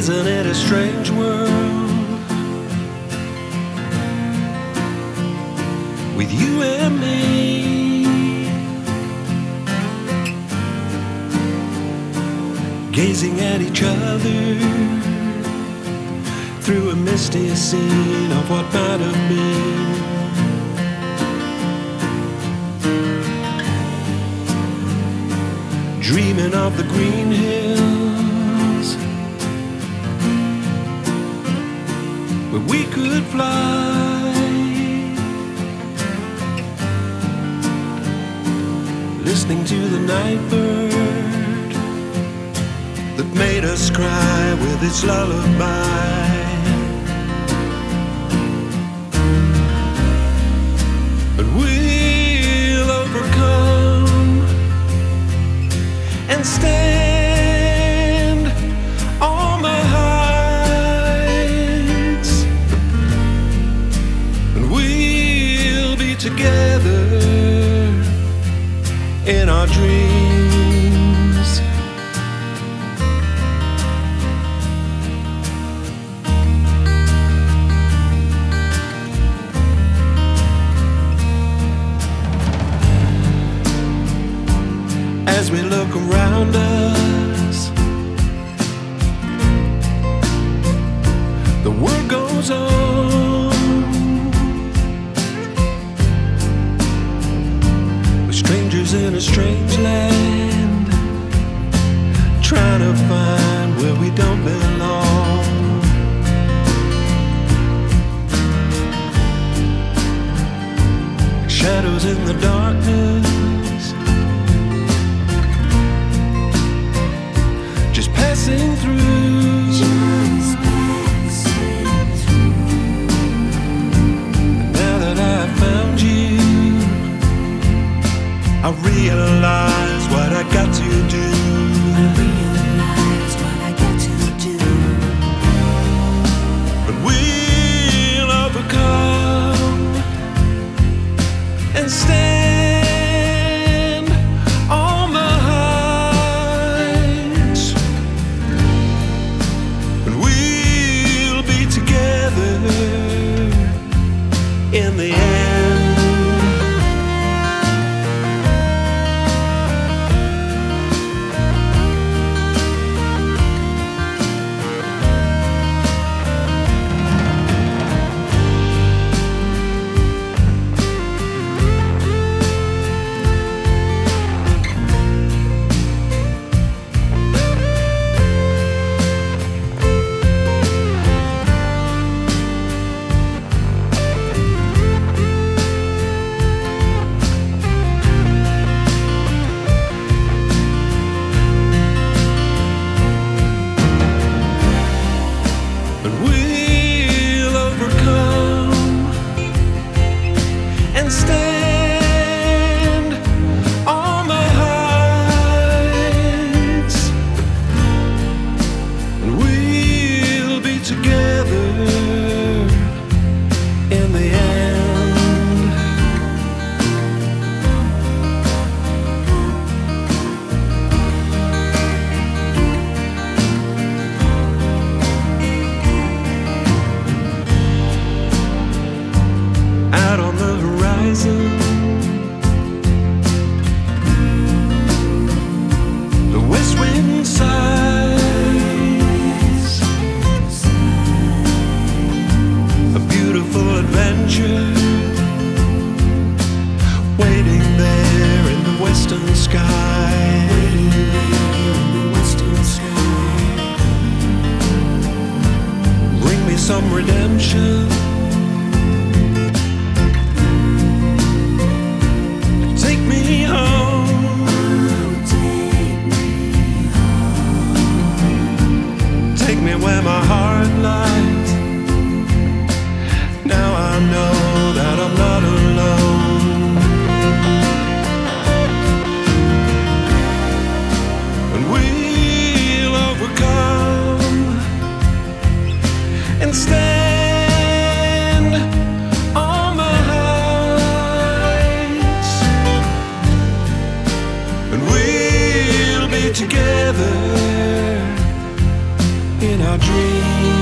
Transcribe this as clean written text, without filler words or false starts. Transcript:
Isn't it a strange world with you and me, gazing at each other through a misty scene of what might have been. Dreaming of the green hills where we could fly, listening to the night bird that made us cry with its lullaby. But we'll overcome and stand on the heights, and we'll be together in our dreams. As we look around us, the world goes on with strangers in a strange land, trying to find where we don't belong. Shadows in the darkness, passing through. Just passing through. And now that I've found you, I realize what I got to do. I realize what I got to do. But we'll overcome and stand on the heights, and we'll be together in the end. Stand on the heights, and we'll be together in the end. Out on the horizon, the west wind sighs, a beautiful adventure waiting there in the western sky. Bring me some redemption, take me home, take me where my heart lies. Now I know that I'm not alone, and we'll overcome and stand day.